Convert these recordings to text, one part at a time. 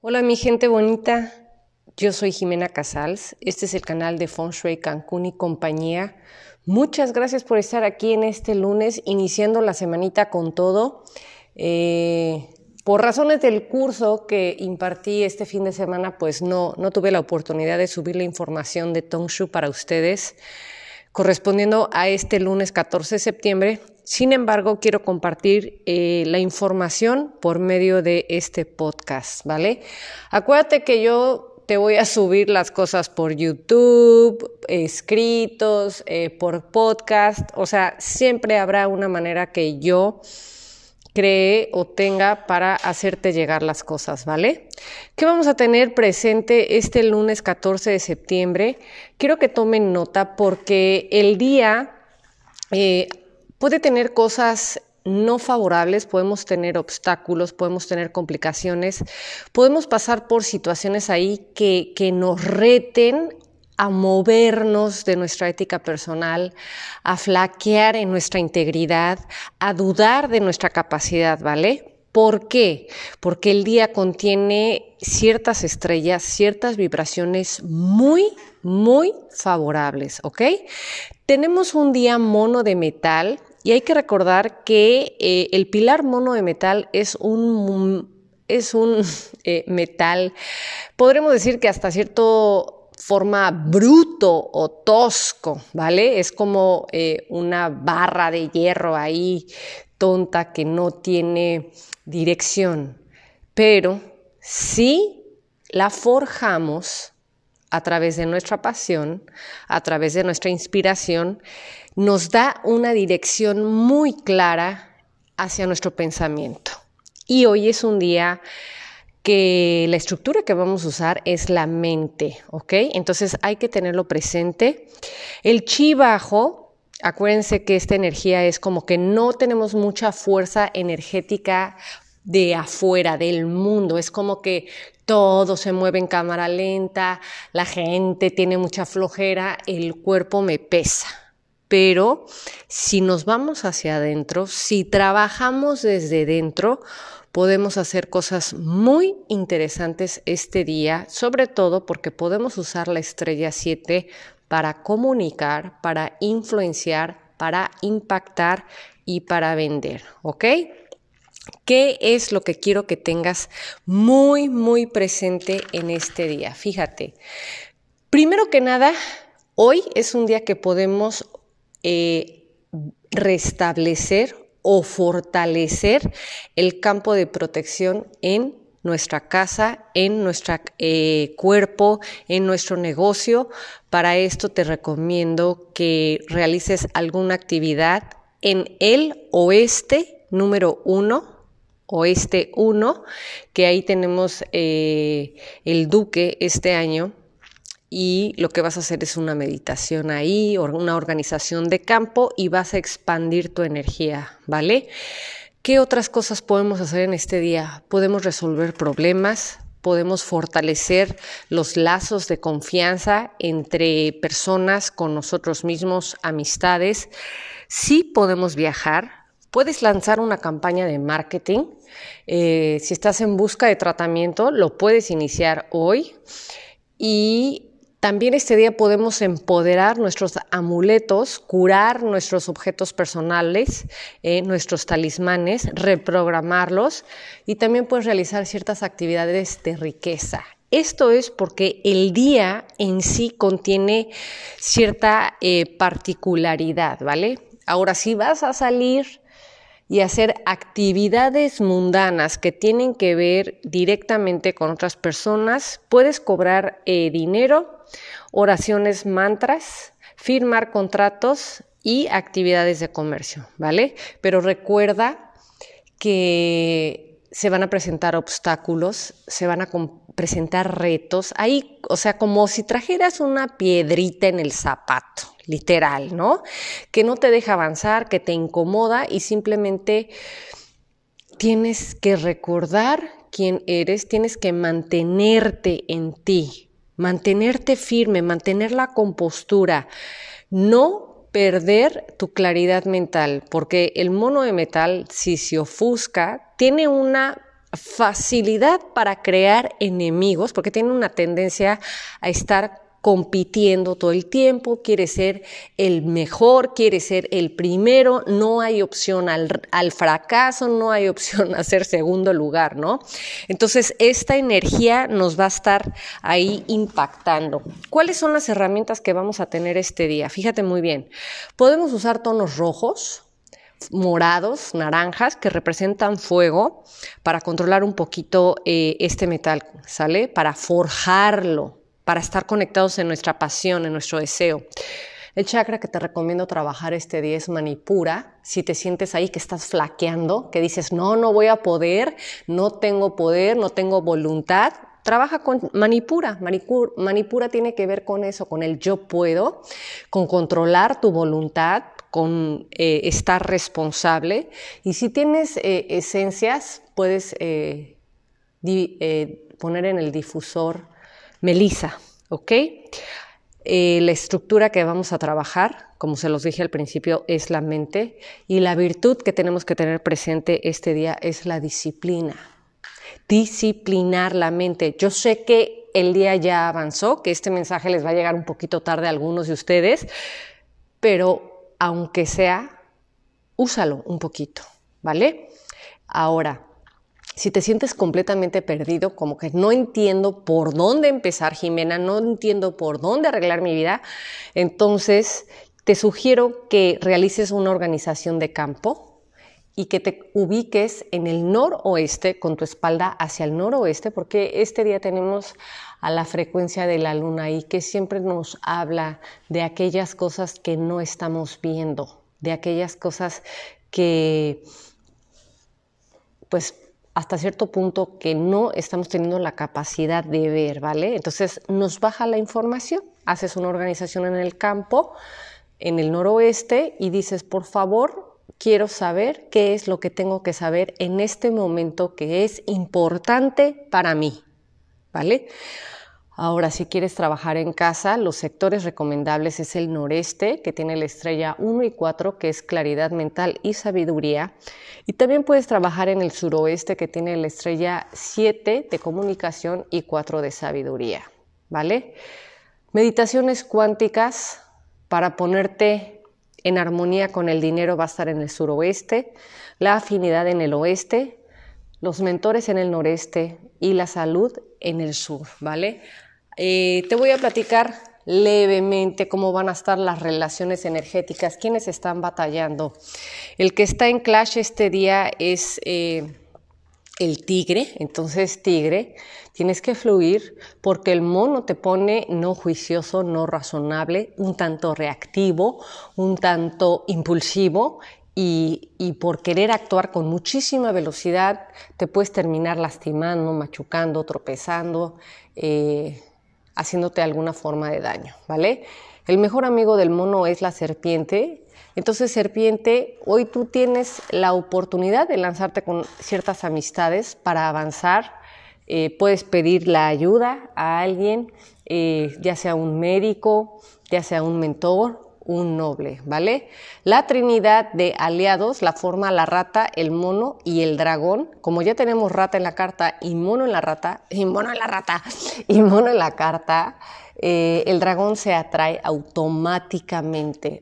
Hola mi gente bonita, yo soy Jimena Casals, este es el canal de Feng Shui Cancún y compañía. Muchas gracias por estar aquí en este lunes, iniciando la semanita con todo. Por razones del curso que impartí este fin de semana, pues no tuve la oportunidad de subir la información de Tong Shu para ustedes, correspondiendo a este lunes 14 de septiembre. Sin embargo, quiero compartir la información por medio de este podcast, ¿vale? Acuérdate que yo te voy a subir las cosas por YouTube, escritos, por podcast. O sea, siempre habrá una manera que yo cree o tenga para hacerte llegar las cosas, ¿vale? ¿Qué vamos a tener presente este lunes 14 de septiembre? Quiero que tomen nota porque el día puede tener cosas no favorables, podemos tener obstáculos, podemos tener complicaciones, podemos pasar por situaciones ahí que nos reten a movernos de nuestra ética personal, a flaquear en nuestra integridad, a dudar de nuestra capacidad, ¿vale? ¿Por qué? Porque el día contiene ciertas estrellas, ciertas vibraciones muy favorables, ¿ok? Tenemos un día mono de metal y hay que recordar que el pilar mono de metal es un metal, podremos decir que hasta cierto forma bruto o tosco, ¿vale? Es como una barra de hierro ahí tonta que no tiene dirección, pero si la forjamos a través de nuestra pasión, a través de nuestra inspiración, nos da una dirección muy clara hacia nuestro pensamiento. Y hoy es un día que la estructura que vamos a usar es la mente, ¿ok? Entonces hay que tenerlo presente. El chi bajo, acuérdense que esta energía es como que no tenemos mucha fuerza energética de afuera, del mundo. Es como que todo se mueve en cámara lenta, la gente tiene mucha flojera, el cuerpo me pesa. Pero si nos vamos hacia adentro, si trabajamos desde dentro, podemos hacer cosas muy interesantes este día, sobre todo porque podemos usar la estrella 7 para comunicar, para influenciar, para impactar y para vender, ¿ok? ¿Qué es lo que quiero que tengas muy presente en este día? Fíjate, primero que nada, hoy es un día que podemos restablecer o fortalecer el campo de protección en nuestra casa, en nuestro cuerpo, en nuestro negocio. Para esto te recomiendo que realices alguna actividad en el oeste número 1, oeste 1, que ahí tenemos el Duque este año. Y lo que vas a hacer es una meditación ahí, o una organización de campo y vas a expandir tu energía, ¿vale? ¿Qué otras cosas podemos hacer en este día? Podemos resolver problemas, podemos fortalecer los lazos de confianza entre personas, con nosotros mismos, amistades. Sí podemos viajar, puedes lanzar una campaña de marketing. Si estás en busca de tratamiento, lo puedes iniciar hoy. Y también este día podemos empoderar nuestros amuletos, curar nuestros objetos personales, nuestros talismanes, reprogramarlos y también puedes realizar ciertas actividades de riqueza. Esto es porque el día en sí contiene cierta particularidad, ¿vale? Ahora, si vas a salir y hacer actividades mundanas que tienen que ver directamente con otras personas, puedes cobrar dinero, oraciones, mantras, firmar contratos y actividades de comercio, ¿vale? Pero recuerda que se van a presentar obstáculos, se van a presentar retos, ahí, o sea, como si trajeras una piedrita en el zapato, literal, ¿no? Que no te deja avanzar, que te incomoda y simplemente tienes que recordar quién eres, tienes que mantenerte en ti, mantenerte firme, mantener la compostura, no perder tu claridad mental, porque el mono de metal, si se ofusca, tiene una facilidad para crear enemigos, porque tienen una tendencia a estar compitiendo todo el tiempo, quiere ser el mejor, quiere ser el primero, no hay opción al fracaso, no hay opción a ser segundo lugar, ¿no? Entonces, esta energía nos va a estar ahí impactando. ¿Cuáles son las herramientas que vamos a tener este día? Fíjate muy bien, podemos usar tonos rojos, morados, naranjas, que representan fuego, para controlar un poquito este metal, ¿sale? Para forjarlo, para estar conectados en nuestra pasión, en nuestro deseo. El chakra que te recomiendo trabajar este día es Manipura. Si te sientes ahí que estás flaqueando, que dices, no voy a poder, no tengo voluntad, trabaja con Manipura. Manipura tiene que ver con eso, con el yo puedo, con controlar tu voluntad, con estar responsable. Y si tienes esencias, puedes poner en el difusor Melisa, ¿ok? La estructura que vamos a trabajar, como se los dije al principio, es la mente, y la virtud que tenemos que tener presente este día es la disciplina. Disciplinar la mente. Yo sé que el día ya avanzó, que este mensaje les va a llegar un poquito tarde a algunos de ustedes, pero aunque sea, úsalo un poquito, ¿vale? Ahora, si te sientes completamente perdido, como que no entiendo por dónde empezar, Jimena, no entiendo por dónde arreglar mi vida, entonces te sugiero que realices una organización de campo y que te ubiques en el noroeste, con tu espalda hacia el noroeste, porque este día tenemos a la frecuencia de la luna ahí, que siempre nos habla de aquellas cosas que no estamos viendo, de aquellas cosas que, pues, hasta cierto punto que no estamos teniendo la capacidad de ver, ¿vale? Entonces nos baja la información, haces una organización en el campo, en el noroeste, y dices, por favor, quiero saber qué es lo que tengo que saber en este momento que es importante para mí, ¿vale? Ahora, si quieres trabajar en casa, los sectores recomendables es el noreste, que tiene la estrella 1 y 4, que es claridad mental y sabiduría. Y también puedes trabajar en el suroeste, que tiene la estrella 7 de comunicación y 4 de sabiduría, ¿vale? Meditaciones cuánticas para ponerte en armonía con el dinero va a estar en el suroeste, la afinidad en el oeste, los mentores en el noreste y la salud en el sur, ¿vale? Te voy a platicar levemente cómo van a estar las relaciones energéticas, quiénes están batallando. El que está en clash este día es el tigre, entonces tigre, tienes que fluir porque el mono te pone no juicioso, no razonable, un tanto reactivo, un tanto impulsivo, y por querer actuar con muchísima velocidad te puedes terminar lastimando, machucando, tropezando, haciéndote alguna forma de daño, ¿vale? El mejor amigo del mono es la serpiente. Entonces, serpiente, hoy tú tienes la oportunidad de lanzarte con ciertas amistades para avanzar. Puedes pedir la ayuda a alguien, ya sea un médico, ya sea un mentor, un noble, ¿vale? La trinidad de aliados la forma la rata, el mono y el dragón. Como ya tenemos rata en la carta y mono en la rata, y mono en la rata, y mono en la carta, el dragón se atrae automáticamente.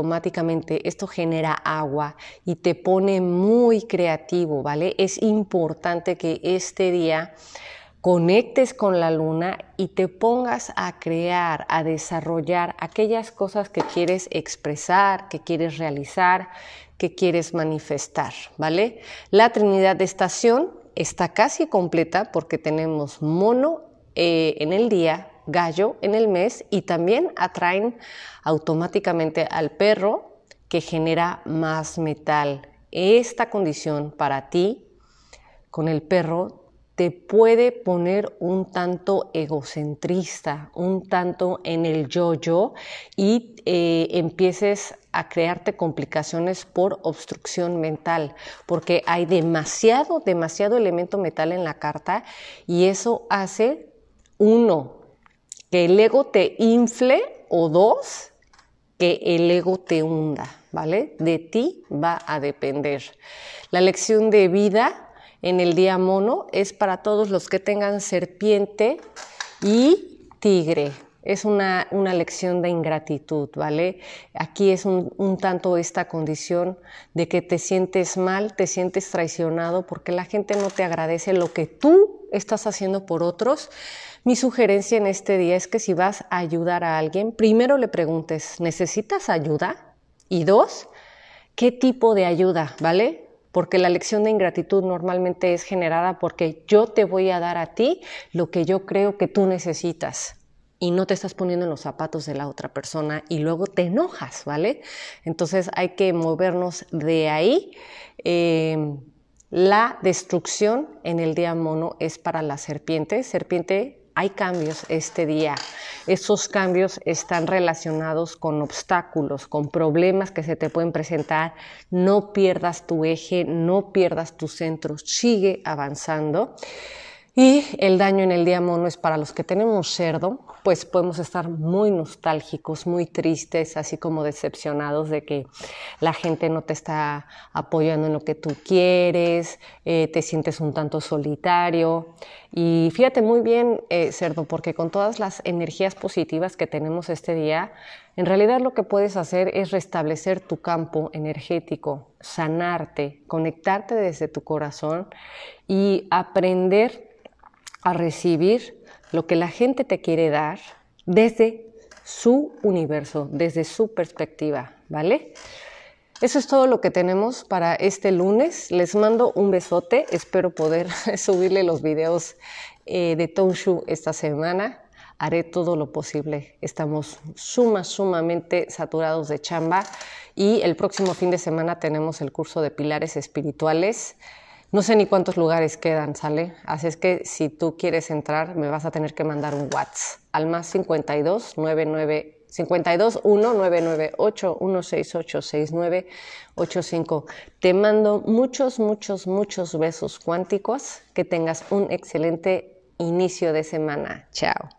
Esto genera agua y te pone muy creativo, ¿vale? Es importante que este día conectes con la luna y te pongas a crear, a desarrollar aquellas cosas que quieres expresar, que quieres realizar, que quieres manifestar, ¿vale? La trinidad de estación está casi completa porque tenemos mono en el día, gallo en el mes, y también atraen automáticamente al perro, que genera más metal. Esta condición para ti con el perro te puede poner un tanto egocentrista, un tanto en el yo-yo, y empieces a crearte complicaciones por obstrucción mental, porque hay demasiado elemento metal en la carta, y eso hace, uno, que el ego te infle, o dos, que el ego te hunda, ¿vale? De ti va a depender. La lección de vida en el día mono es para todos los que tengan serpiente y tigre. Es una lección de ingratitud, ¿vale? Aquí es un tanto esta condición de que te sientes mal, te sientes traicionado porque la gente no te agradece lo que tú estás haciendo por otros. Mi sugerencia en este día es que si vas a ayudar a alguien, primero le preguntes, ¿necesitas ayuda? Y dos, ¿qué tipo de ayuda, ¿vale? Porque la lección de ingratitud normalmente es generada porque yo te voy a dar a ti lo que yo creo que tú necesitas. Y no te estás poniendo en los zapatos de la otra persona y luego te enojas, ¿vale? Entonces hay que movernos de ahí. La destrucción en el día mono es para la serpiente. Serpiente, hay cambios este día. Esos cambios están relacionados con obstáculos, con problemas que se te pueden presentar. No pierdas tu eje, no pierdas tu centro, sigue avanzando. Y el daño en el día mono es para los que tenemos cerdo, pues podemos estar muy nostálgicos, muy tristes, así como decepcionados de que la gente no te está apoyando en lo que tú quieres, te sientes un tanto solitario. Y fíjate muy bien, cerdo, porque con todas las energías positivas que tenemos este día, en realidad lo que puedes hacer es restablecer tu campo energético, sanarte, conectarte desde tu corazón y aprender a recibir lo que la gente te quiere dar desde su universo, desde su perspectiva, ¿vale? Eso es todo lo que tenemos para este lunes. Les mando un besote. Espero poder subirle los videos de Tonshu esta semana. Haré todo lo posible. Estamos sumamente saturados de chamba y el próximo fin de semana tenemos el curso de pilares espirituales. No sé ni cuántos lugares quedan, ¿sale? Así es que si tú quieres entrar, me vas a tener que mandar un WhatsApp al más 52 1 998 168 6985. Te mando muchos besos cuánticos. Que tengas un excelente inicio de semana. Chao.